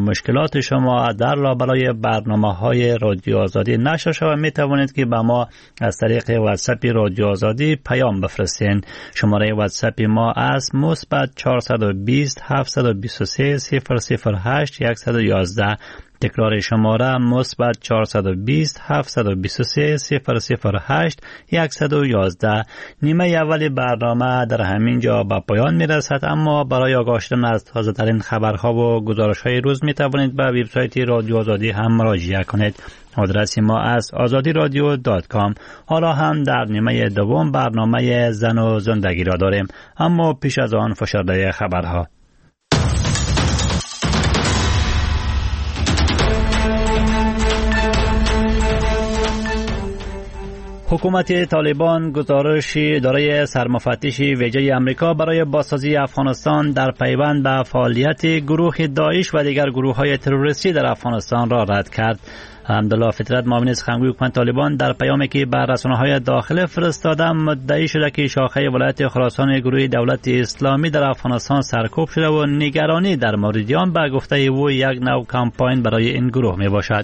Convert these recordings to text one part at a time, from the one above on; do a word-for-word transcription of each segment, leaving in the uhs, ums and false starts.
مشکلات شما در لابلای برنامه‌های رادیو آزادی نشر شود، می توانید که به ما از طریق واتساپ رادیو آزادی پیام بفرستین. شماره واتساپ ما است مثبت چهارصد و بیست هفتصد و بیست و سه صفر صفر هشت صد و یازده. تکرار شماره مثبت چهارصد و بیست هفتصد و بیست و سه صفر صفر هشت صد و یازده. نیمه اول برنامه در همین جا به پایان می رسد، اما برای آگاه شدن از تازه ترین خبرها و گزارش های روز می توانید به وبسایت رادیو آزادی هم مراجعه کنید. آدرس ما است آزادی رادیو دات کام. حالا هم در نیمه دوم برنامه زن و زندگی را داریم، اما پیش از آن فشرده خبرها. حکومت طالبان گزارشی دارای سرمفتش ویژه امریکا برای بازسازی افغانستان در پیوند به فعالیت گروه داعش و دیگر گروه‌های تروریستی در افغانستان را رد کرد. حمدالله فطرت، معاون سخنگوی حکومت طالبان، در پیامی که به رسانه‌های داخلی فرستاده مدعی شده که شاخه ولایت خراسان گروه دولت اسلامی در افغانستان سرکوب شده و نگرانی در مورد آن به گفته او یک نوع کمپاین برای این گروه می باشد.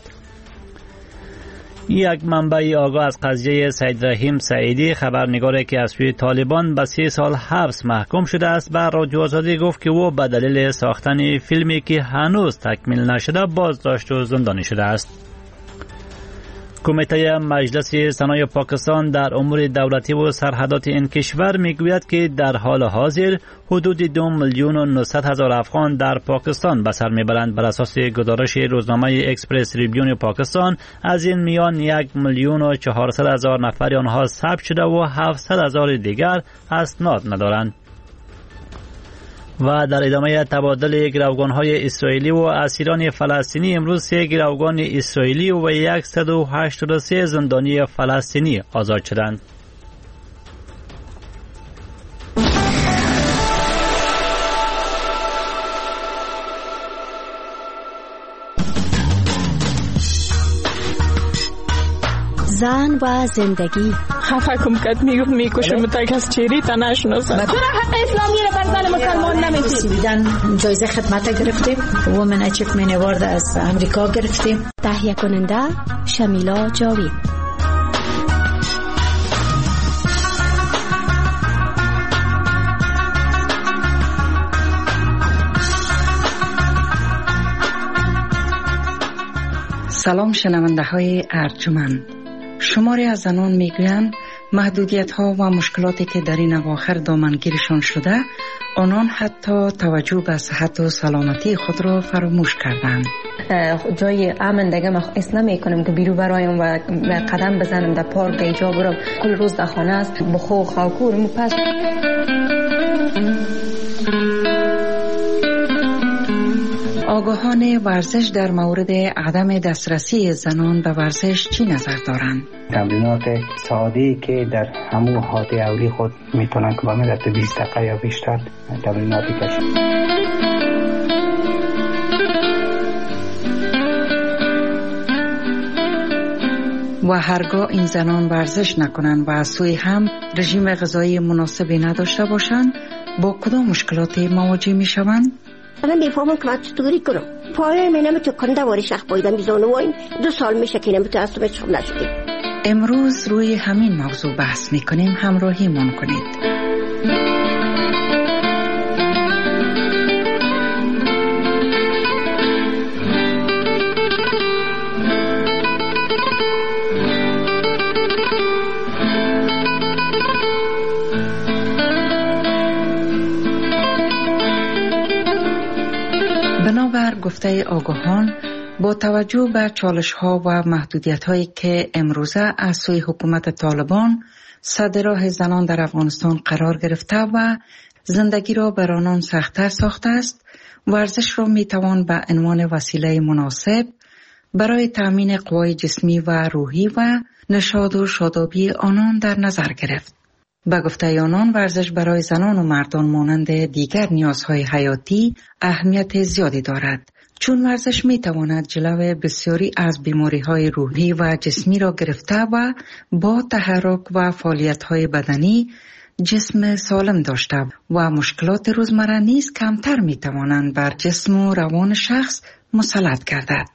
یک منبع آگاه از قضیه سید رحیم سعیدی، خبرنگاری که از سوی طالبان به سی سال حبس محکوم شده است، به رادیو آزادی گفت که او به دلیل ساختن فیلمی که هنوز تکمیل نشده بازداشت و زندانی شده است. کمیته مجلس سنای پاکستان در امور دولتی و سرحدات این کشور میگوید که در حال حاضر حدود دو میلیون و نهصد هزار افغان در پاکستان به سر میبرند. بر اساس گزارش روزنامه اکسپرس ریبیون پاکستان، از این میان یک میلیون و چهارصد هزار نفر آنها ثبت شده و هفتصد هزار دیگر اسناد ندارند. و در ادامه تبادل گروگان‌های اسرائیلی و اسیران فلسطینی، امروز سه گروگان اسرائیلی و صد و هشتاد و سه زندانی فلسطینی آزاد شدند. زن و زندگی. خفه کم کد میگفت میکشم تا کس چیری تا نشناسن. چرا حق اسلامی رو بر زن مسلمان نمیدید؟ دیدن جایزه خدمت گرفتیم، وومن اچیومنت اوارد از امریکا گرفتیم. تهیه کننده شمیلا جاوید. سلام شنونده های ارجمند. شماری از زنان میگویند محدودیت ها و مشکلاتی که در این اواخر دامنگیرشان شده، آنان حتی توجه به صحت و سلامتی خود را فراموش کردند. جای امن دیگه ما حس نمی‌کنم که بیرون برایم و قدم بزنم در پارک اینجا برم. کل روز در خانه است، بخو خاکور پس. آگاهان ورزش در مورد عدم دسترسی زنان به ورزش چی نظر دارند؟ تمرینات ساده‌ای که در همون حالت اولی خود میتونن که با مدت بیست دقیقه یا بیشتر تمریناتی کشن. و هرگاه این زنان ورزش نکنند و از سوی هم رژیم غذایی مناسبی نداشته باشند، با کدام مشکلاتی مواجه میشوند؟ من میفهمم که باید چطوری کنم. پایه من نمیتونه کنده واری شخ بایدم بیزانه و این دو سال میشه که نمیتونه از تو بچخم نشدیم. امروز روی همین موضوع بحث میکنیم، همراهی من کنید. بنابر گفته آگاهان، با توجه به چالش‌ها و محدودیت‌هایی که امروزه از سوی حکومت طالبان سد راه زنان در افغانستان قرار گرفته و زندگی را بر آنان سخت‌تر ساخته است، ورزش را می‌توان به عنوان وسیله مناسب برای تأمین قوای جسمی و روحی و نشاط و شادابی آنان در نظر گرفت. به گفته آنان، ورزش برای زنان و مردان مانند دیگر نیازهای حیاتی اهمیت زیادی دارد، چون ورزش می تواند جلو بسیاری از بیماری‌های روحی و جسمی را گرفته و با تحرک و فعالیت‌های بدنی جسم سالم داشته و مشکلات روزمره نیز کمتر می توانند بر جسم و روان شخص مسلط گردد.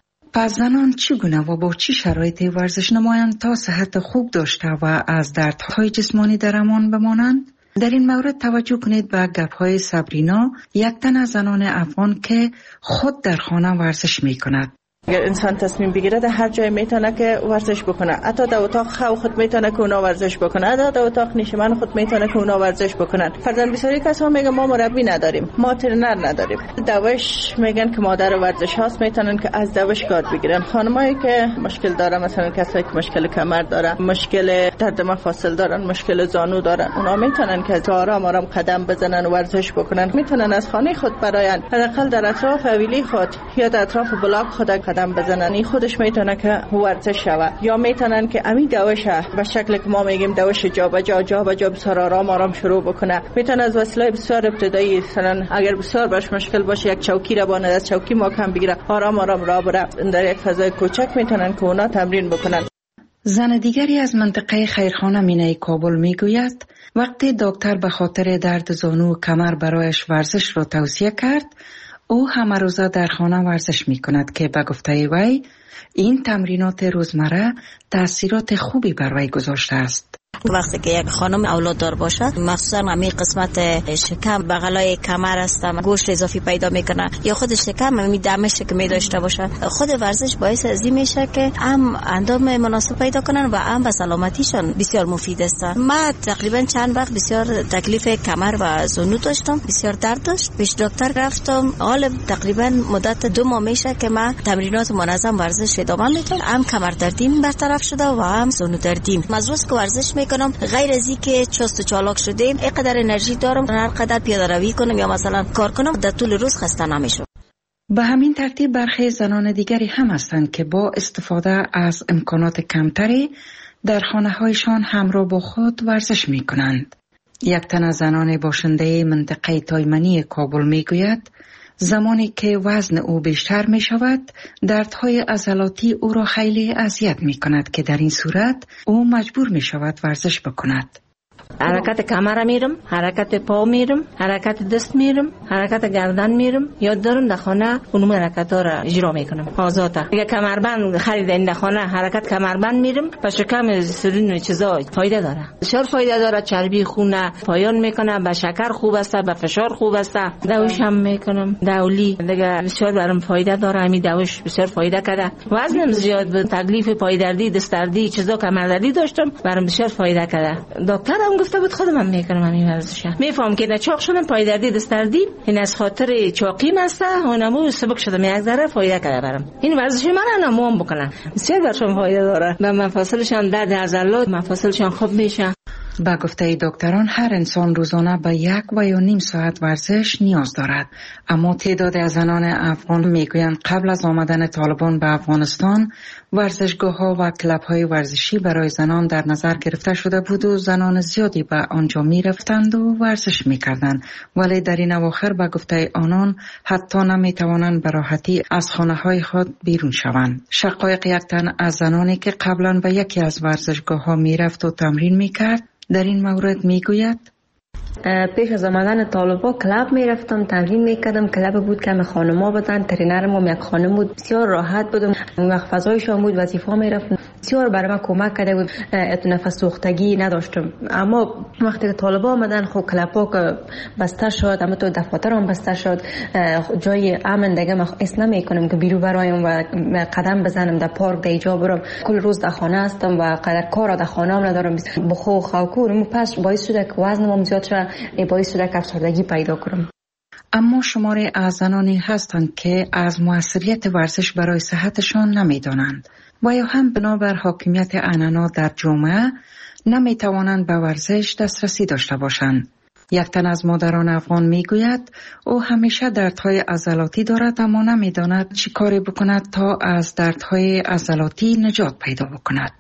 پس زنان چگونه و با چی شرایطی ورزش نمایند تا صحت خوب داشته و از دردهای جسمانی در امان بمانند؟ در این مورد توجه کنید به گپ‌های صبرینا، یک تن از زنان افغان که خود در خانه ورزش می کند. اگر انسان تصمیم بگیره در هر جای میتونه که ورزش بکنه، حتی در اتاق خواب خود میتونه که اونا ورزش بکنه، حتی در اتاق نشیمن خود میتونه که اونا ورزش بکنن. فرضاً بسیاری کسا میگن ما مربی نداریم، ما ترنر نداریم. دوش میگن که مادر ورزش هاست، میتونن که از دوش کار بگیرن. خانمایی که مشکل داره، مثلا کسایی که مشکل کمر داره، مشکل درد مفاصل دارن، مشکل زانو دارن، اونا میتونن که آرام آرام قدم بزنن و ورزش بکنن. میتونن از خانه خود براین حداقل در اطراف حویلی خود یا در اطراف بلاک خود قدم بزنن. این خودش میتونه که ورزش شود. یا میتونن که امی دوشه به شکل که ما میگیم دوش جا به جا جا به جا بسیار آرام آرام شروع بکنه. میتونه از وسیله بسیار ابتدایی، مثلا اگر بسیار باش مشکل باشه یک چوکی را باند، از چوکی محکم بگیره، آرام آرام راه بره. در یک فضای کوچک میتونن که اونا تمرین بکنن. زن دیگری از منطقه خیرخانه مینای کابل میگوید وقتی دکتر به خاطر درد زانو و کمر برایش ورزش را توصیه کرد، او همه روزه در خانه ورزش می کند که به گفته وی این تمرینات روزمره تأثیرات خوبی بر وی گذاشته است. وقتی که یک خانم اولاد دار باشد، مخصوصا همین قسمت شکم بغلای کمر است، گوشت اضافی پیدا میکنه، یا خود شکم همین دمش که می داشته باشه، خود ورزش باعث از این میشه که هم اندام مناسب پیدا کنن و هم به سلامتیشان بسیار مفید است. من تقریبا چند وقت بسیار تکلیف کمر و زانو داشتم، بسیار درد داشت، پیش دکتر رفتم. حالا تقریبا مدت دو ماه میشه که من تمرینات منظم ورزش ادامه میدم، هم کمر دردیم برطرف شده و هم زانو دردیم. مزروس که ورزش میکنم، غیر از این که چست و چالاک شدیم، اینقدر انرژی دارم هر قدر پیاده روی کنم یا مثلا کار کنم در طول روز خسته نمیشم. به همین ترتیب برخی زنان دیگری هم هستند که با استفاده از امکانات کمتری در خانه‌هایشان همراه با خود ورزش میکنند. یک تن از زنان باشنده منطقه تایمنی کابل میگوید زمانی که وزن او بیشتر می شود، دردهای عضلاتی او را خیلی اذیت می کند که در این صورت او مجبور می شود ورزش بکند. حرکت کمر میرم، حرکت پا میرم، حرکت دست میرم، حرکت گردن میرم. یاد دارم در خانه اونم حرکت‌ها را اجرا میکنم آزاده. اگه کمربند خریدین در خانه حرکت کمربند میرم، پس شکم سرین چیزا فایده داره، بسیار فایده داره. چربی خون پایان میکنه، به شکر خوب است، به فشار خوب است. دوش هم میکنم، دولی دیگه بسیار برام فایده داره. همین دوش بسیار فایده کرده. وزنم زیاد بود، تکلیف پای دردی، دست دردی، چیزا کمر دردی داشتم، برام بسیار فایده کرده. دکتر هم گفته بود خودم هم میکنم همین ورزش. میفهم که چاق شدم، پای دردی، دست دردی، این از خاطر چاقی مسته اونمو سبک شدم، یک ذره فایده کرده برام. این ورزش من نموام بکنم، بسیار برام فایده داره. به مفاصلشان درد عضلات، مفاصلشان خوب میشه. با گفته دکتران هر انسان روزانه به یک و یا نیم ساعت ورزش نیاز دارد، اما تعداد از زنان افغان میگویند قبل از آمدن طالبان به افغانستان ورزشگاه‌ها و کلب‌های ورزشی برای زنان در نظر گرفته شده بود و زنان زیادی به آنجا می‌رفتند و ورزش می‌کردند، ولی در این اواخر به گفته آنان حتی نمی‌توانند به راحتی از خانه‌های خود بیرون شوند. شقایق یک تن از زنانی که قبلا به یکی از ورزشگاه‌ها می‌رفت و تمرین می‌کرد در این مورد میگوید پیش از آمدن طالبا کلاب میرفتم، تمرین میکردم. کلاب بود که همه خانما بودن، ترینرم یک خانم بود، بسیار راحت بودم. اون وقت فضایشان بود، وظیفه میرفتم، بسیار برای من کمک کرده بود. نفس سوختگی نداشتم. اما وقتی که طالبا آمدن خب کلابا که بسته شد، اما تو دفاتر هم بسته شد، جای امن دیگه من حس نمیکنم که بیرون برایم و قدم بزنم در پارک دیجا برم. کل روز در خانه هستم و قدر کار در خانه هم ندارم، بخو خاکور. پس باعث شده که وزنم زیاد شد، باعث شده که افسردگی پیدا کنم. اما شماری از زنانی هستند که از موثریت ورزش برای صحتشان نمیدانند و یا هم بنابر حاکمیت عنانا در جامعه نمیتوانند به ورزش دسترسی داشته باشند. یک تن از مادران افغان میگوید او همیشه دردهای عضلاتی دارد اما نمیداند چی کاری بکند تا از دردهای عضلاتی نجات پیدا بکند.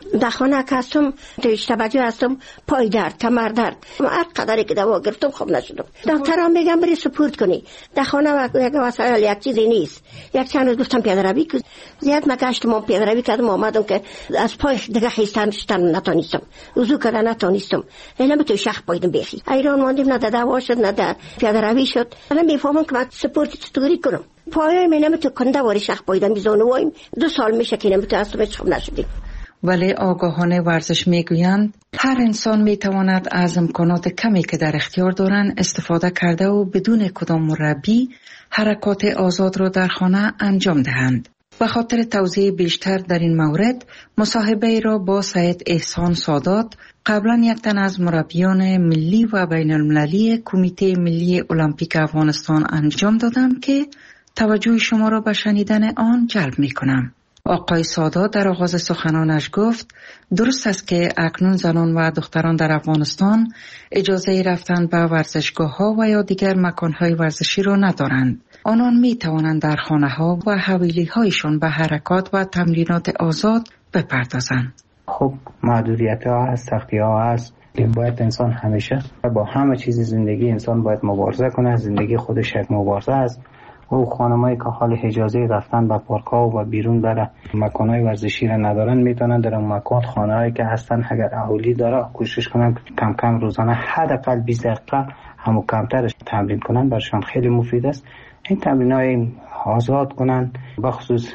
در خانه که هستم تویش توجه هستم پای درد کمر درد هر قدری که دوا گرفتم خوب نشدم. دکترها میگن بری سپورت کنی در خانه یک وسایل یک چیزی نیست. یک چند روز گفتم پیاده روی که زیاد مگشتم پیاده روی کردم آمدم که از پای دیگه خیستن شدن نتونستم وضو کردن نتونستم. اینا تو شخ پایدم بخی ایران ماندیم نه دوا شد نه در پیاده روی شد. الان میفهمم که من سپورت چطوری کنم. پای منم تو کنده واری شخ پایدم بیزانو وایم دو سال میشه که نمیتو هستم خوب نشدیم. ولی آگاهانه ورزش میگویند هر انسان میتواند از امکانات کمی که در اختیار دارند استفاده کرده و بدون کدام مربی حرکات آزاد را در خانه انجام دهند. به خاطر توضیح بیشتر در این مورد مصاحبه را با سید احسان سادات قبلا یک تن از مربیان ملی و بین المللی کمیته ملی المپیک افغانستان انجام دادم که توجه شما را به شنیدن آن جلب میکنم. آقای سادات در آغاز سخنانش گفت درست است که اکنون زنان و دختران در افغانستان اجازه رفتن به ورزشگاه ها و یا دیگر مکان های ورزشی را ندارند. آنان می توانند در خانه ها و حویلی هایشان به حرکات و تمرینات آزاد بپردازند. خب محدودیت ها هست، سختی ها هست. باید انسان همیشه با همه چیز زندگی انسان باید مبارزه کنه. زندگی خودش یک مبارزه است. و خانمایی که حال اجازه رفتن به پارک ها و بیرون بره مکانهای ورزشی را ندارن میتونن در اون مکان خانه هایی که هستن اگر اهالی داره کوشش کنن کم کم روزانه حداقل بیست دقیقه همو کمترش تمرین کنن. برشان خیلی مفید است. این تمرین های آزاد کنن بخصوص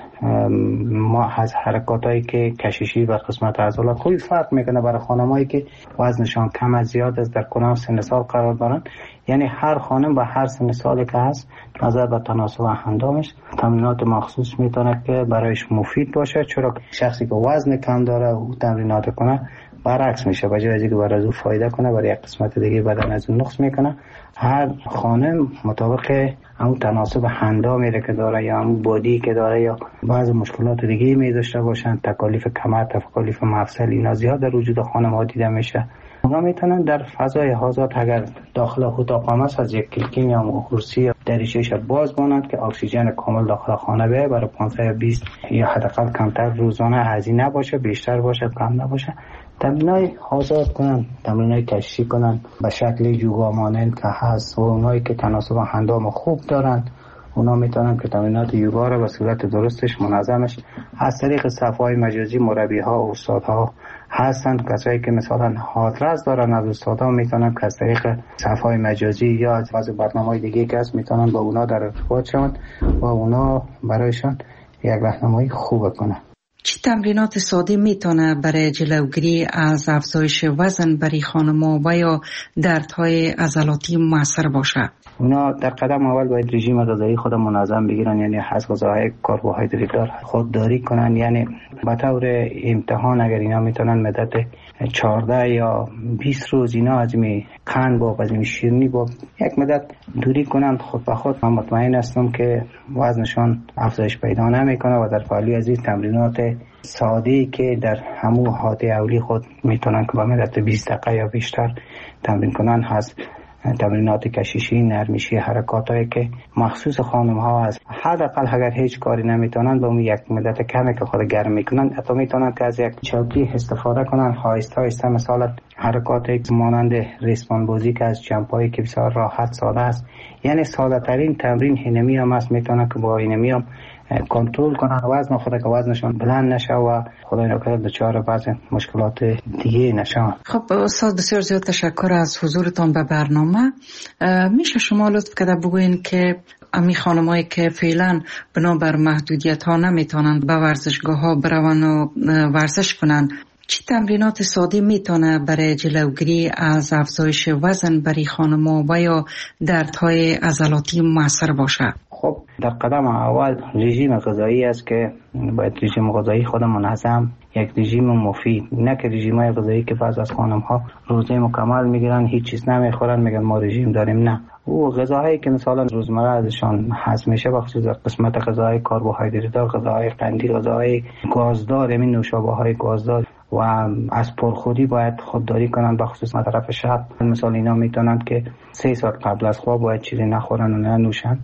ما از حرکات هایی که کششی و قسمت عضلات خوبی فرق میکنه برای خانمایی که وزنشان کم از زیاد است در کدام سن سال قرار دارن. یعنی هر خانم با هر سن سالی که هست نظر به تناسب اندامش تمرینات مخصوص میتونه که برایش مفید باشه. چرا شخصی که وزن کم داره او تمرینات کنه برعکس میشه، به جای از اینکه برای او فایده کنه برای یک قسمت دیگه بدن از اون نقص میکنه. هر خانم مطابق همون تناسب اندامی که داره یا همون بادی که داره یا بعض مشکلات دیگه می داشته باشن، تکالیف کمر، تکالیف مفصل، اینا زیاد در وجود خانم‌ها دیده میشه. اونا میتونن در فضای آزاد اگر داخل اتاق هم است از یک کلکین یا کرسی دریچه‌اش باز ماند که اکسیژن کامل داخل خانه بیاد برای پانزده یا بیست یا حداقل کمتر روزانه هزینه باشه، بیشتر باشه کم نباشه. تمرینای آزاد کنن، تمرینای کشی کنن به شکل یوگا مانند که هست و اونایی که تناسب اندام خوب دارن اونا میتونن که تمرینات یوگا رو به صورت درستش منظمش از طریق صفحه‌های مجازی مربی‌ها و استادها هستند. کسایی که مثلا آدرس دارن از استادها میتونن که از طریق صفحه‌های مجازی یا از بعض برنامه‌های دیگه که هست میتونن با اونا در ارتباط شون و اونا برایشان یک راهنمایی خوب کنن. چه تمرینات ساده میتونه برای جلوگیری از افزایش وزن برای خانم‌ها و یا دردهای عضلاتی موثر باشه؟ اونا در قدم اول باید رژیم غذایی خود منظم بگیرن، یعنی از غذاهای کربوهیدرات دار خودداری کنن. یعنی به طور امتحان اگر اینا میتونن مدت چهارده یا بیست روز اینا از می قند با از می شیرینی با یک مدت دوری کنن، خود به خود من مطمئن هستم که وزنشان افزایش پیدا نمیکنه و در پالی از این تمرینات ساده‌ای که در همون حالت اولی خود میتونن که با مدت بیست دقیقه یا بیشتر تمرین کنن هست. تمرینات کششی، نرمیشی، حرکاتایی که مخصوص خانم ها هست. حداقل اگر هیچ کاری نمیتونن با اون یک مدت کمی که خود گرم میکنن حتی میتونن که از یک چوکی استفاده کنن آهسته آهسته، مثلا حرکاتی مانند ریسمان بازی که از جمپایی که بسیار راحت ساده است. یعنی ساده ترین تمرین اینمی هم است، میتونن که با اینمی هم کنترل کنن وزن خود که وزنشان بلند نشه و خدای نکرده دچار بعض مشکلات دیگه نشه. خب استاد بسیار زیاد تشکر از حضورتان به برنامه. میشه شما لطف کرده بگوین که امی خانمایی که فعلا بنابر محدودیت ها نمیتونن به ورزشگاه ها برون و ورزش کنن چه تمرینات ساده میتونه برای جلوگیری از افزایش وزن برای خانم‌ها و یا دردهای عضلاتی موثر باشه؟ خب در قدم اول رژیم غذایی است که باید رژیم غذایی خود منظم، یک رژیم مفید، نه که رژیم‌های غذایی که بعض از خانم‌ها روزه مکمل میگیرن هیچ چیز نمیخورن میگن ما رژیم داریم. نه، او غذاهایی که مثلا روزمره ازشان هضم میشه بخصوص قسمت غذاهای کربوهیدرات، غذاهای قندی، غذاهای گازدار، یعنی نوشابه‌های گازدار و از پرخودی باید خودداری کنن بخصوص مصرف شب. مثلا اینا میتونن که سه ساعت قبل از خواب باید چیزی نخورن و نه نوشن.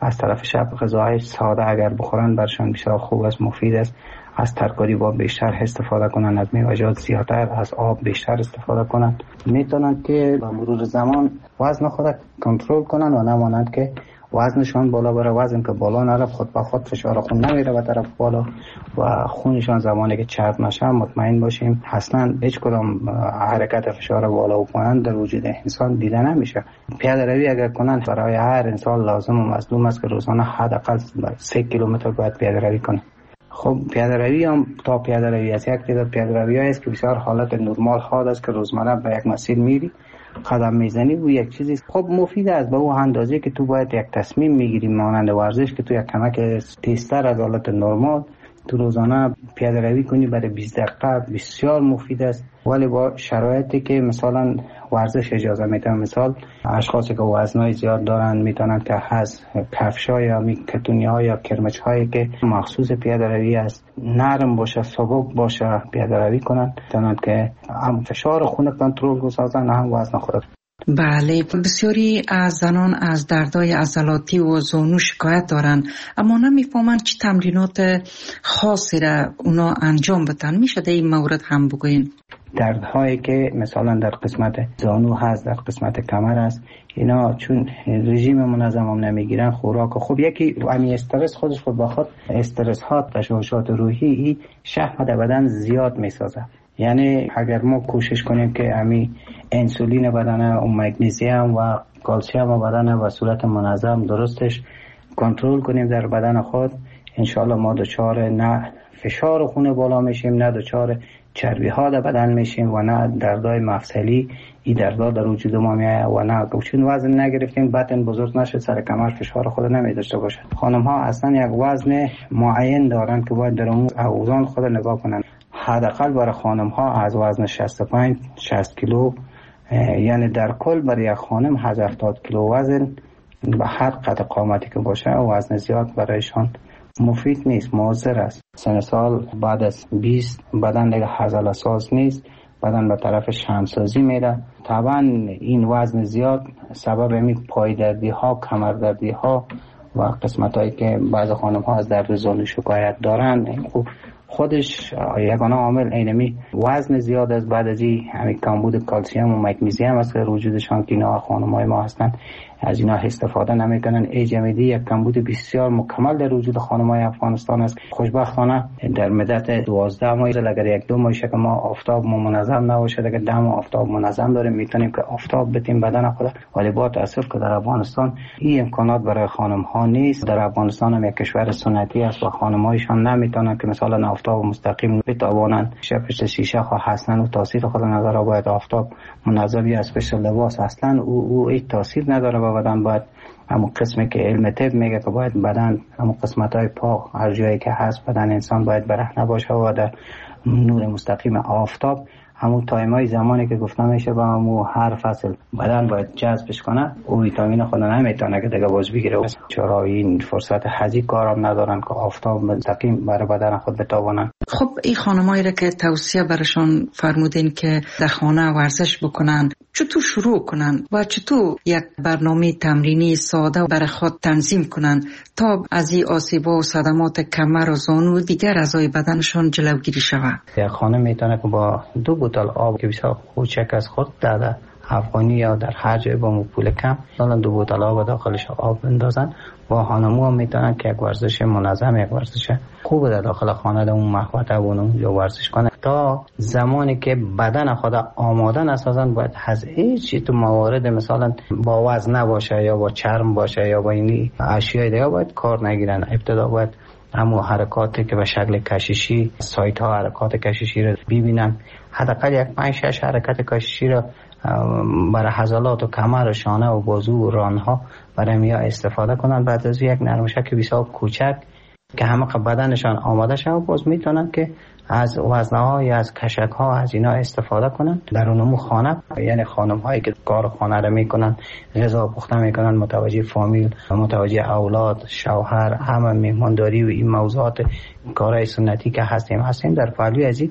از طرف شب غذاهای ساده اگر بخورن برشان بسیار خوب است، مفید است. از ترکاری با بیشتر استفاده کنند، از میوه‌جات زیادتر، از آب بیشتر استفاده کنند. میتونند که با مرور زمان وزن خود کنترل کنند و نمانند که وزنشان بالا بره. وزن که بالا نره خود به خود فشار خون نمیره به طرف بالا و خونشان زمانی که چرب نشه مطمئن باشیم اصلا هیچ کدام حرکت فشار بالا و پایین در وجود انسان دیده نمیشه. پیاده روی اگر کنند برای هر انسان لازم و مطلوب است که روزانه حداقل سه کیلومتر باید پیاده روی کنه. خب پیاده روی هم تا پیاده روی است یک تعداد پیاده روی است که بسیار حالت نرمال خواهد است که روزمره به یک مسیر میری قدم میزنی و یک چیزی خب مفید است به اون اندازه که تو باید یک تصمیم میگیری مانند ورزش که تو یک کمک تیزتر از حالت نرمال تو روزانه پیاده روی کنی برای بیست دقیقه بسیار مفید است، ولی با شرایطی که مثلا ورزش اجازه میده. مثال اشخاصی که وزنای زیاد دارن میتونن که از کفشای یا کتونی ها یا کرمچ هایی که مخصوص پیاده روی است نرم باشه، سبک باشه پیاده روی کنن، میتونن که هم فشار خون کنترل بسازن هم وزن خود. بله، بسیاری از زنان از دردهای عضلاتی و زانو شکایت دارن اما نمیفهمن چه تمرینات خاصی را اونا انجام بدن. میشه در این مورد هم بگوین؟ دردهایی که مثلا در قسمت زانو هست، در قسمت کمر هست، اینا چون رژیم منظم هم نمیگیرن خوراک خب یکی امی استرس خودش خود با خود استرس ها تشوشات روحی ای شحم در بدن زیاد میسازه. یعنی اگر ما کوشش کنیم که امی انسولین بدن و مگنیزیم و کلسیم بدن و صورت منظم درستش کنترل کنیم در بدن خود، انشاءالله ما دچار نه فشار خون بالا میشیم، نه دچار چربی ها در بدن میشیم و نه دردای مفصلی این دردا در وجود ما میاد و نه چون وزن نگرفتیم بطن بزرگ نشه سر کمر فشار خود نمیداشته باشه. خانم ها اصلا یک وزن معین دارن که باید در اون اوزان خود نگاه کنن. حداقل برای خانم ها از وزن شصت و پنج شصت کیلو، یعنی در کل برای یک خانم از هفتاد کیلو وزن به هر قد قامتی که باشه وزن زیاد برایشان مفید نیست، مضر است. سن سال بعد از بیست بدن دیگه عضله ساز نیست، بدن به طرف شمسازی میره. طبعا این وزن زیاد سبب می پای دردی ها، کمر دردی ها و قسمت هایی که بعض خانم ها از درد زانو شکایت دارن خودش یگانه عامل اینمی وزن زیاد است. بعد از این همین کمبود کلسیم و مگنیزیم است که وجودشان که اینا خانم‌های ما هستن از اینا استفاده نمیکنن. ایجمیدی یک کمبود بسیار مکمل در وجود خانم‌های افغانستان است. خوشبختانه در مدت دوازده ماه اگر یک دو ماه که ما آفتاب ما منظم نباشه، اگر ده ماه آفتاب منظم داریم میتونیم که آفتاب بدیم بدن خود، ولی با تاسف که در افغانستان این امکانات برای خانم‌ها نیست. در افغانستان هم یک کشور سنتی است و خانم‌هایشان نمیتونن که مثلا آفتاب مستقیم بتابانن پشت شیشه خو هستن و تاثیر خود نداره. باید آفتاب منظمی از پشت لباس اصلا او او هیچ تاثیر نداره به بدن. باید همون قسمی که علم طب میگه که باید بدن همون قسمت‌های پا هر جایی که هست بدن انسان باید برهنه باشه و در نور مستقیم آفتاب همون تایمای زمانی که گفتم میشه با همون هر فصل بدن باید جذبش کنه و ویتامین خود نمیتونه که دیگه باز بگیره. چرا این فرصت هزی کارم ندارن که آفتاب مستقیم برای بدن خود بتابونن. خب این خانمایی را که توصیه برشان فرمودین که در خانه ورزش بکنن، چطور شروع کنن و چطور یک برنامه تمرینی ساده برای خود تنظیم کنن تا از این آسیب‌ها و صدمات کمر و زانو و دیگر اعضای بدنشان جلوگیری شود؟ یک خانم میتونه که با دو بوتل آب که بسیار کوچک از خود در افغانی یا در هر جای با پول کم مثلا دو بوتل آب داخلش آب بندازن و خانم‌ها میتونن که یک ورزش منظم، یک ورزش خوب در داخل خانه در اون محوطه بونن یا ورزش کنن تا زمانی که بدن خود آماده نسازن. باید از هیچ تو موارد مثلا با وزن نباشه یا با چرم باشه یا با این اشیاء دیگه باید کار نگیرن. ابتدا باید همون حرکاتی که به شکل کشیشی سایت ها حرکات کشیشی رو ببینن، حداقل یک پنج شش حرکت کشیشی رو برای عضلات و کمر و شانه و بازو و ران ها برای میا استفاده کنن. بعد از یک نرمشک بسیار کوچک که همه بدنشان آماده شد باز میتونن که از وزنه یا از کشک ها از اینا استفاده کنن در اونمو خانه. یعنی خانم هایی که کار خانه رو میکنن، غذا پخته میکنن، متوجه فامیل، متوجه اولاد، شوهر، همه میهمانداری و این موضوعات کارهای سنتی که هستیم هستیم در پهلوی از این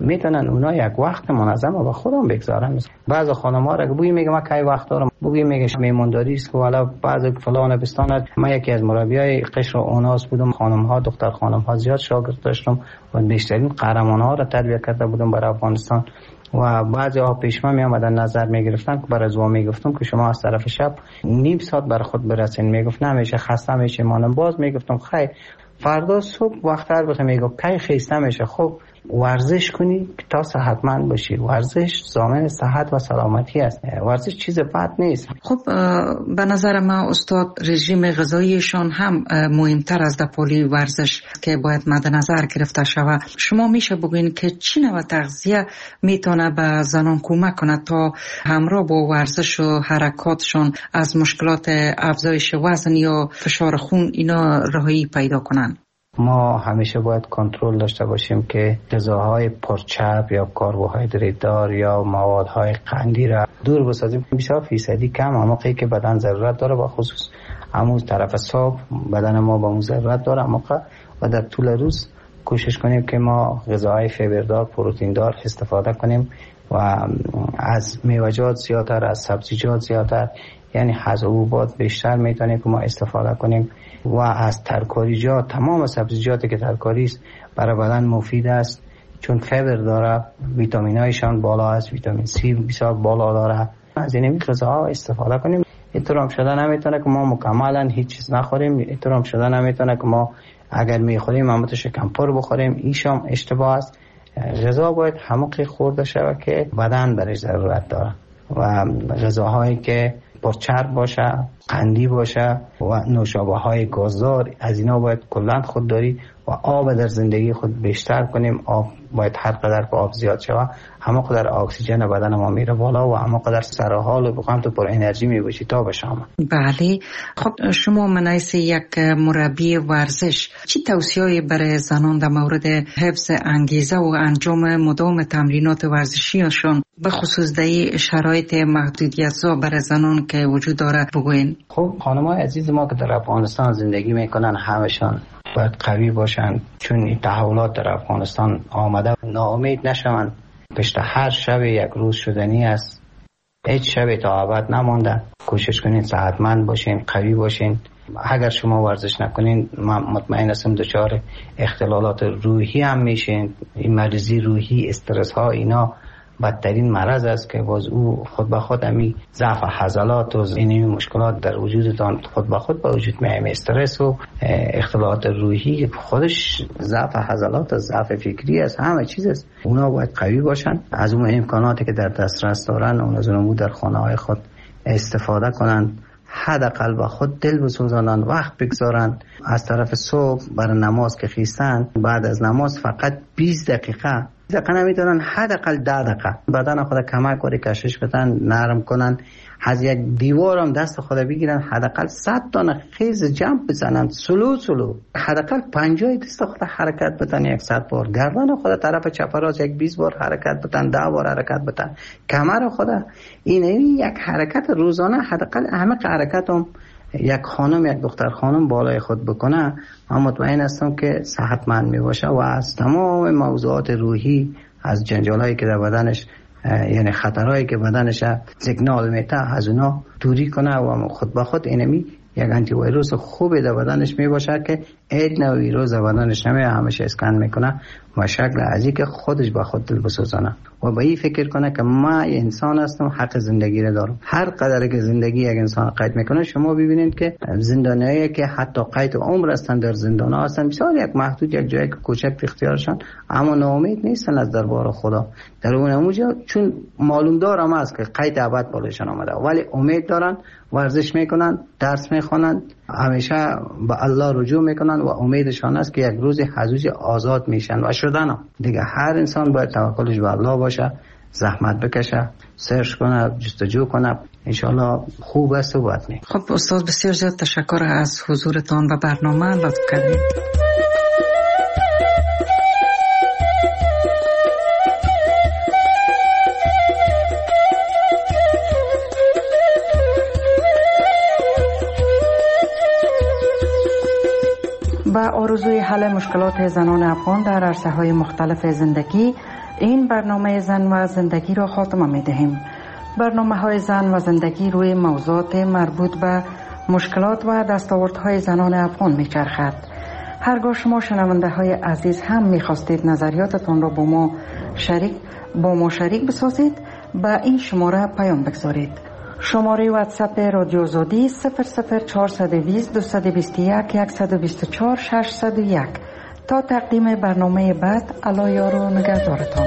میتونن اونا یک وقت منظم به خودم بگذارن. بعض خانم‌ها را بوی میگه ما کی وقت دارم، بوی میگه میمونداری است که والا بعض فلان بستانت. ما یکی از مربیای قشر اوناس بودم، خانم‌ها دختر خانم‌ها زیاد شاگرد داشتم و بیشترین قهرمان‌ها را تربیت کرده بودم برای افغانستان و بعضی ها پیشما می آمدن نظر می گرفتن که برای زوا می گفتم که شما از طرف شب نیم ساعت برای خود برسین. می گفت نمیشه، خسته میشه مانم. باز می گفتم خیر فردا صبح وقت‌تر بخوام. می گفت کی خسته میشه. خب ورزش کنی که تا صحتمند باشی. ورزش ضامن صحت و سلامتی است. ورزش چیز بد نیست. خب به نظر من استاد رژیم غذاییشان هم مهمتر از دپالی ورزش که باید مد نظر گرفته شود. شما میشه بگوین که چی نوع تغذیه میتونه به زنان کمک کنه تا همراه با ورزش و حرکاتشان از مشکلات افزایش وزن یا فشار خون اینا رهایی پیدا کنن؟ ما همیشه باید کنترل داشته باشیم که غذاهای پرچرب یا کربوهیدرات دار یا موادهای قندی را دور بسازیم. بسیار فیصدی کم موقعی که بدن ضرورت داره، با خصوص همون طرف صبح بدن ما با اون ضرورت داره موقع و در طول روز کوشش کنیم که ما غذاهای فیبردار پروتئین دار استفاده کنیم و از میوه‌جات زیادتر، از سبزیجات زیادتر، یعنی از حبوبات بیشتر میتونیم که ما استفاده کنیم و از ترکاریجات. تمام سبزیجاتی که ترکاری است برای بدن مفید است چون فیبر داره، ویتامینایشان بالا است، ویتامین سی بسیار بالا داره. از این غذاها استفاده کنیم. احترام شده نمیتونه که ما مکملا هیچ چیز نخوریم. احترام شده نمیتونه که ما اگر میخوریم همت شکم پر بخوریم. ایشام اشتباه است. غذا باید همونقدر خورده شود که بدن برای ضرورت داره و غذاهایی که پرچرب باشه، قندی باشه و نوشابه های گازدار، از اینا باید کلاً خودداری و آب در زندگی خود بیشتر کنیم. آب باید هر قدر که آب زیاد شود همه قدر اکسیژن بدن ما میره بالا و همه قدر سر حال و بخوام تو پر انرژی میباشی تا بشام. بله. خب شما منایس یک مربی ورزش چی توصیه‌ای برای زنان در مورد حفظ انگیزه و انجام مدام تمرینات ورزشیشان به خصوص در شرایط محدودیت‌زا برای زنان که وجود داره بگوین؟ خب خانم‌های عزیز ما که در افغانستان زندگی میکنن همشان باید قوی باشن چون این تحولات در افغانستان آمده. ناامید نشوند. پشت هر شب یک روز شدنی است. هیچ شب تا ابد نمانده. کوشش کنین صحتمند باشین، قوی باشین. اگر شما ورزش نکنین من مطمئن هستم دچار اختلالات روحی هم میشین. این مریضی روحی، استرس ها، اینا بدترین مرض است که باز او خود به خود امی ضعف عضلات و این مشکلات در وجودتان خود به خود به وجود میاد. استرس و اختلالات روحی خودش ضعف عضلات، ضعف فکری است، همه چیز است. اونا باید قوی باشن. از اون امکاناتی که در دسترس دارن اون از اون در خانه های خود استفاده کنن. حداقل با خود دل بسوزانن، وقت بگذارن. از طرف صبح برای نماز که خیستن بعد از نماز فقط بیست دقیقه دقیقه نمیتونن، حداقل ده دقیقه بدن خود کمک کنه، کشش بدن، نرم کنن. از یک دیوار هم دست خود بگیرن، حداقل صد تا خیز جمپ بزنن، سلو سلو، حداقل پنجاه دست خود حرکت بدن یک صد بار. گردن خود طرف چپ راست یک بیست بار حرکت بدن، ده بار حرکت بدن. کمر خود این یک حرکت روزانه حداقل همه حرکت هم یک خانم یک دختر خانم بالای خود بکنه، من مطمئن هستم که صحتمند می باشه و از تمام موضوعات روحی، از جنجالایی که در بدنش یعنی خطرهایی که بدنش سیگنال میده از اونا دوری کنه و خود به خود اینمی یک آنتی ویروس خوبی در بدنش می باشه که این نوع ویروس در بدنش نمی همیشه اسکن میکنه و شکل ازی که خودش به خود دل بسوزانه و به این فکر کنه که ما انسان هستم، حق زندگی رو دارم. هر قدر که زندگی یک انسان قید میکنه، شما ببینید که زندانیایی که حتی قید عمر هستن در زندان ها هستن، بسیار یک محدود یک جای کوچک اختیارشان، اما ناامید نیستن از دربار خدا. در اون اونجا چون معلوم دارم است که قید ابد بالایشان آمده، ولی امید دارن، ورزش میکنن، درس میخونن، همیشه به الله رجوع میکنن و امیدشان است که یک روز حضوج آزاد میشن و شدن. دیگه هر انسان باید توکلش به الله باشه، زحمت بکشه، سرچ کنه، جستجو کنه، انشالله خوب است و بد نیست. خب استاد بسیار زیاد تشکر از حضورتان و برنامه لطف کردید. با آرزوی حل مشکلات زنان افغان در عرصه‌های مختلف زندگی، این برنامه زن و زندگی را خاتمه می دهیم. برنامه های زن و زندگی روی موضوعات مربوط به مشکلات و دستاوردهای زنان افغان می چرخد. هرگاه شما شنونده های عزیز هم می خواستید نظریاتتان را با ما شریک با ما شریک بسازید، با این شماره پیام بگذارید. شماره واتساپ رادیو آزادی صفر صفر چهارصد و بیست دویست و بیست و یک صد و بیست و چهار ششصد و یک. تا تقدیم برنامه بعد، الله یار و نگهدارتان.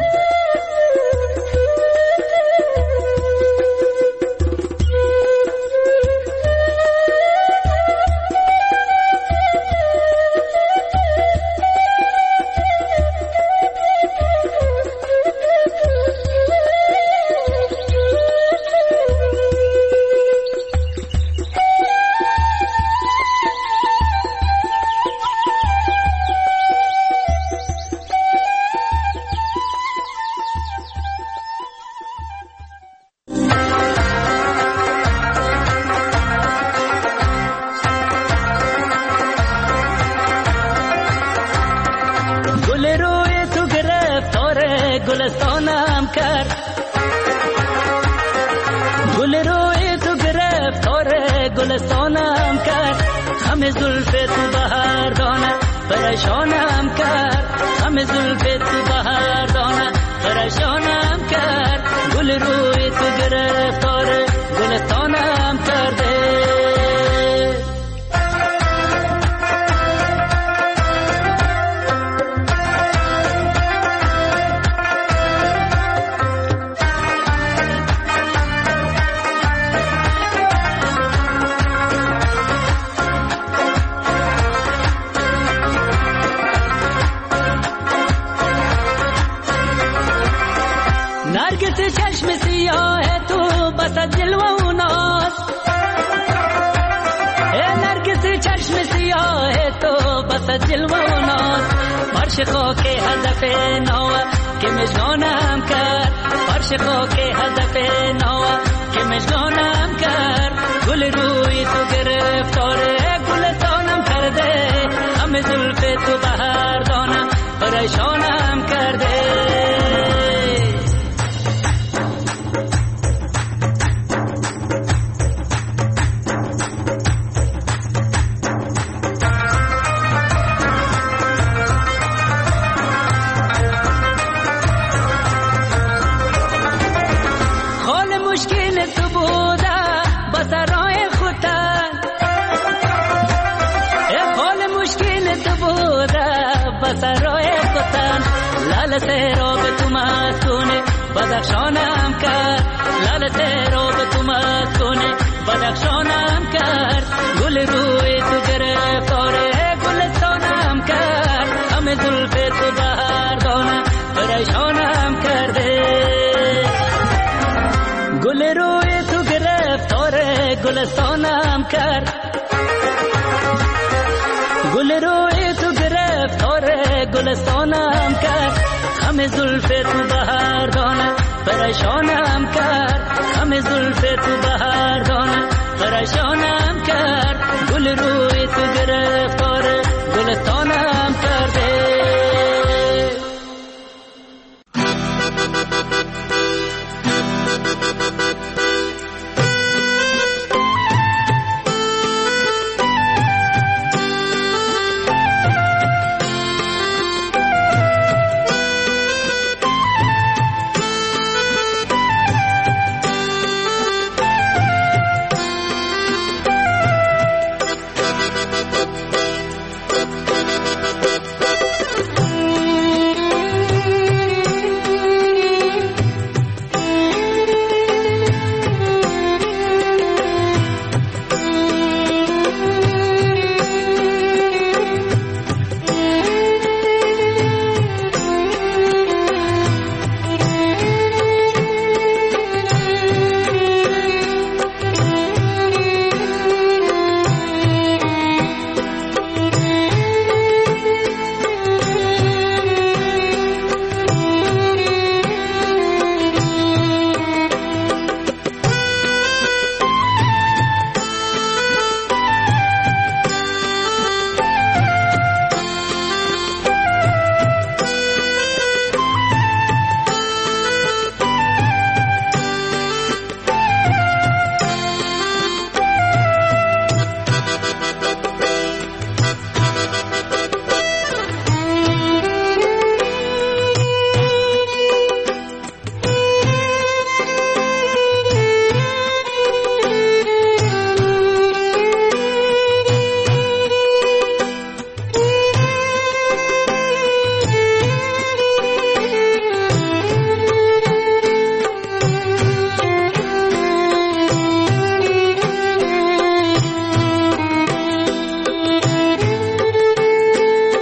परेशान हम कर गुल रू